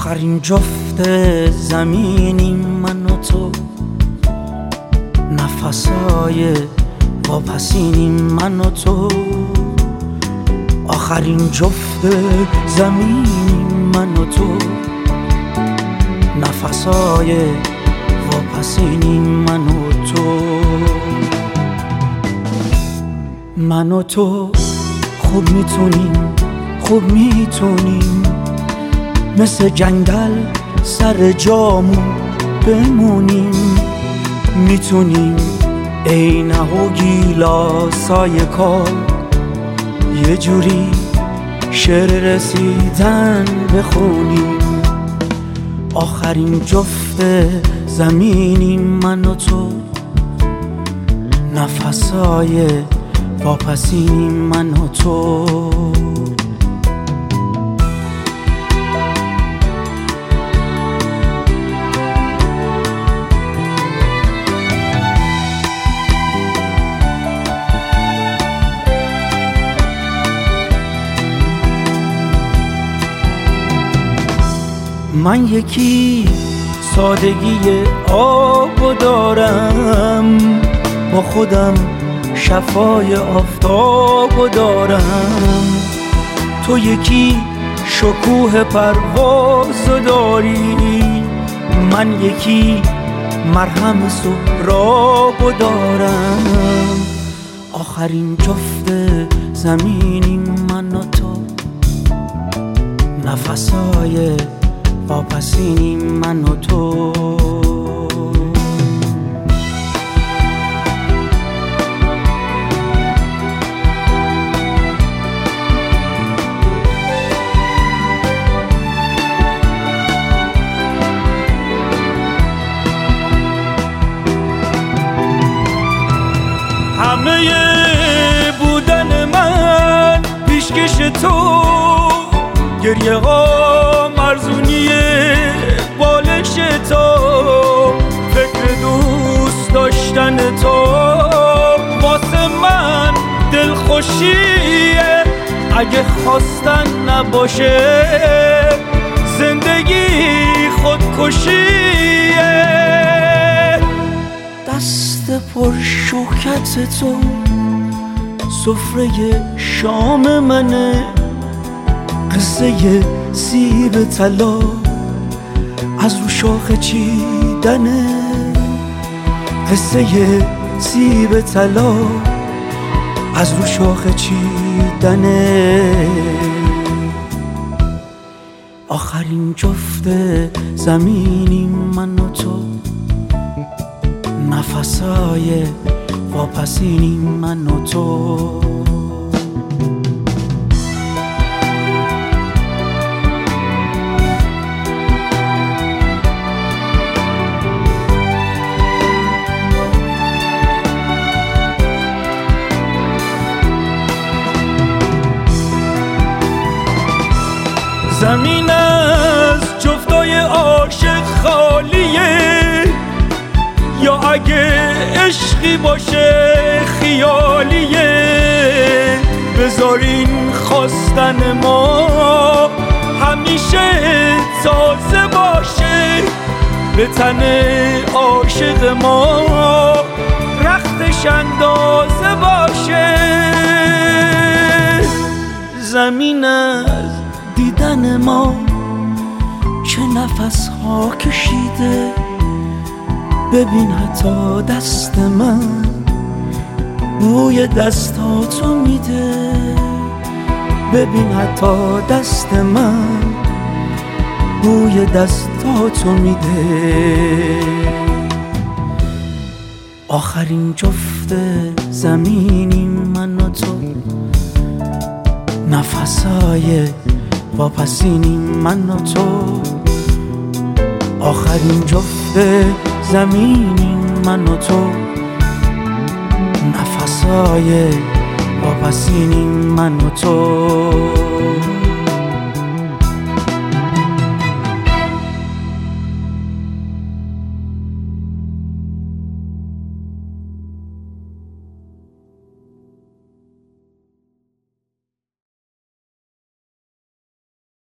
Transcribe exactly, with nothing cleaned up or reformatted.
آخرین جفت زمینیم من و تو، نفسای واپسینیم من و تو. آخرین جفت زمینیم من و تو، نفسای واپسینیم من و تو. من و تو خوب میتونیم، خوب میتونیم مثل جنگل سر جامون بمونیم. میتونیم عینه و گیلاسای کار یه جوری شعر رسیدن بخونیم. آخرین جفت زمینیم من و تو، نفسای واپسینیم من و تو. من یکی سادگی آبو دارم، با خودم شفای آفتابو دارم. تو یکی شکوه پروازو داری، من یکی مرهم سهرابو دارم. آخرین جفت زمینیم من و تو، نفسای واپسینیم من و تو. همه بودن من پیشکش تو، گریه ها مرزونی بالش تو، فکر دوست داشتن تو واسه من دلخوشیه. اگه خواستن نباشه زندگی خودکشیه. دست پر شوکت تو سفره شام منه، قصه سیب طلا از رو شاخه چیدنه. قصه سیب طلا از رو شاخه چیدنه. آخرین جفت زمینیم من و تو، نفسای واپسینیم من و تو. زمین از جفتای عاشق خالیه، یا اگه عشقی باشه خیالیه. بذارین خواستن ما همیشه تازه باشه، به تن عاشق ما رختش اندازه باشه. زمین از دیدن ما چه نفس ها کشیده، ببین حتی دست من بوی دستاتو میده. ببین حتی دست من بوی دستاتو میده. آخرین جفت زمینیم من و تو، نفسای واپسینیم من و تو. آخرین جفت زمینیم من و تو، نفسای واپسینیم من و تو.